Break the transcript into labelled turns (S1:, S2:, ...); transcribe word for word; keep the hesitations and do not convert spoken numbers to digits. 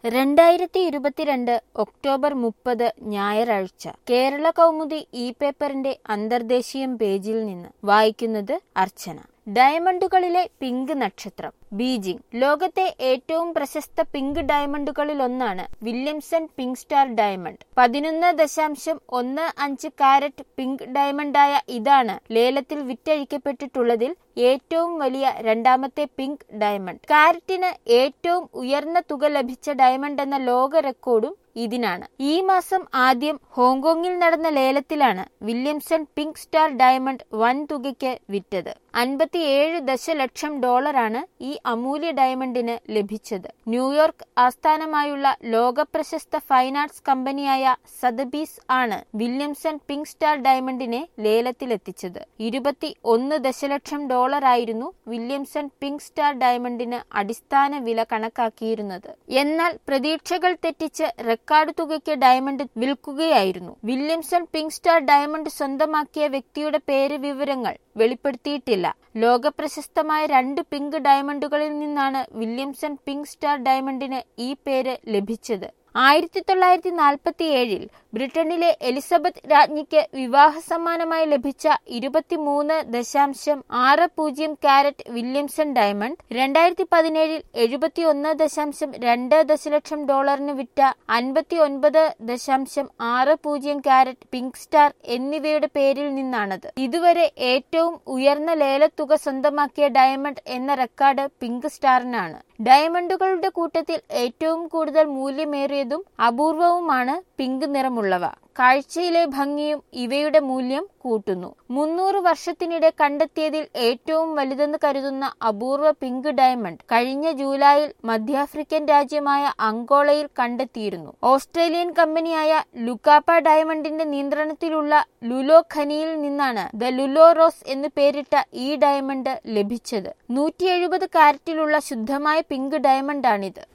S1: രണ്ടായിരത്തി ഇരുപത്തിരണ്ട് ഒക്ടോബർ മുപ്പത് ഞായറാഴ്ച കേരള കൗമുദി ഇ പേപ്പറിന്റെ അന്തർദേശീയം പേജിൽ നിന്ന് വായിക്കുന്നത് അർച്ചന. ഡയമണ്ടുകളിലെ പിങ്ക് നക്ഷത്രം. ബീജിംഗ്. ലോകത്തെ ഏറ്റവും പ്രശസ്ത പിങ്ക് ഡയമണ്ടുകളിലൊന്നാണ് വില്യംസൺ പിങ്ക് സ്റ്റാർ ഡയമണ്ട്. പതിനൊന്ന് ദശാംശം ഒന്ന് അഞ്ച് കാരറ്റ് പിങ്ക് ഡയമണ്ടായ ഇതാണ് ലേലത്തിൽ വിറ്റഴിക്കപ്പെട്ടിട്ടുള്ളതിൽ ഏറ്റവും വലിയ രണ്ടാമത്തെ പിങ്ക് ഡയമണ്ട്. കാരറ്റിന് ഏറ്റവും ഉയർന്ന തുക ലഭിച്ച ഡയമണ്ട് എന്ന ലോക റെക്കോർഡും ഇതിനാണ്. ഈ മാസം ആദ്യം ഹോങ്കോങ്ങിൽ നടന്ന ലേലത്തിലാണ് വില്യംസൺ പിങ്ക് സ്റ്റാർ ഡയമണ്ട് വൻ തുകയ്ക്ക് വിറ്റത്. അൻപത്തിയേഴ് ദശലക്ഷം ഡോളറാണ് ഈ അമൂല്യ ഡയമണ്ടിന് ലഭിച്ചത്. ന്യൂയോർക്ക് ആസ്ഥാനമായുള്ള ലോകപ്രശസ്ത ഫൈൻ ആർട്സ് കമ്പനിയായ സതബീസ് ആണ് വില്യംസൺ പിങ്ക് സ്റ്റാർ ഡയമണ്ടിനെ ലേലത്തിലെത്തിച്ചത്. ഇരുപത്തി ഒന്ന് ദശലക്ഷം ഡോളറായിരുന്നു വില്യംസൺ പിങ്ക് സ്റ്റാർ ഡയമണ്ടിന് അടിസ്ഥാന വില കണക്കാക്കിയിരുന്നത്. എന്നാൽ പ്രതീക്ഷകൾ തെറ്റിച്ച് റെക്കോർഡ് തുകയ്ക്ക് ഡയമണ്ട് വിൽക്കുകയായിരുന്നു. വില്യംസൺ പിങ്ക് സ്റ്റാർ ഡയമണ്ട് സ്വന്തമാക്കിയ വ്യക്തിയുടെ പേര് വിവരങ്ങൾ വെളിപ്പെടുത്തിയിട്ടില്ല. ലോകപ്രശസ്തമായ രണ്ട് പിങ്ക് ഡയമണ്ടുകളിൽ നിന്നാണ് വില്യംസൺ പിങ്ക് സ്റ്റാർ ഡയമണ്ടിന് ഈ പേര് ലഭിച്ചത്. ആയിരത്തി തൊള്ളായിരത്തി നാൽപ്പത്തി ഏഴിൽ ബ്രിട്ടനിലെ എലിസബത്ത് രാജ്ഞിക്ക് വിവാഹ സമ്മാനമായി ലഭിച്ച ഇരുപത്തിമൂന്ന് ദശാംശം ആറ് പൂജ്യം കാരറ്റ് വില്യംസൺ ഡയമണ്ട് രണ്ടായിരത്തി പതിനേഴിൽ എഴുപത്തി ഒന്ന് ദശാംശം രണ്ട് ദശലക്ഷം ഡോളറിന് വിറ്റ അൻപത്തി ഒൻപത് ദശാംശം ആറ് പൂജ്യം കാരറ്റ് പിങ്ക് സ്റ്റാർ എന്നിവയുടെ പേരിൽ നിന്നാണത്. ഇതുവരെ ഏറ്റവും ഉയർന്ന ലേലത്തുക സ്വന്തമാക്കിയ ഡയമണ്ട് എന്ന റെക്കോർഡ് പിങ്ക് സ്റ്റാറിനാണ്. ഡയമണ്ടുകളുടെ കൂട്ടത്തിൽ ഏറ്റവും കൂടുതൽ മൂല്യമേറിയതും അപൂർവവുമാണ് പിങ്ക് നിറമുള്ളവ. കാഴ്ചയിലെ ഭംഗിയും ഇവയുടെ മൂല്യം കൂട്ടുന്നു. മുന്നൂറ് വർഷത്തിനിടെ കണ്ടെത്തിയതിൽ ഏറ്റവും വലുതെന്ന് കരുതുന്ന അപൂർവ പിങ്ക് ഡയമണ്ട് കഴിഞ്ഞ ജൂലൈയിൽ മധ്യാഫ്രിക്കൻ രാജ്യമായ അങ്കോളയിൽ കണ്ടെത്തിയിരുന്നു. ഓസ്ട്രേലിയൻ കമ്പനിയായ ലുക്കാപ്പ ഡയമണ്ടിന്റെ നിയന്ത്രണത്തിലുള്ള ലുലോ ഖനിയിൽ നിന്നാണ് ദ ലുലോ റോസ് എന്ന് പേരിട്ട ഈ ഡയമണ്ട് ലഭിച്ചത്. നൂറ്റി എഴുപത് കാരറ്റിലുള്ള ശുദ്ധമായ പിങ്ക് ഡയമണ്ടാണിത്.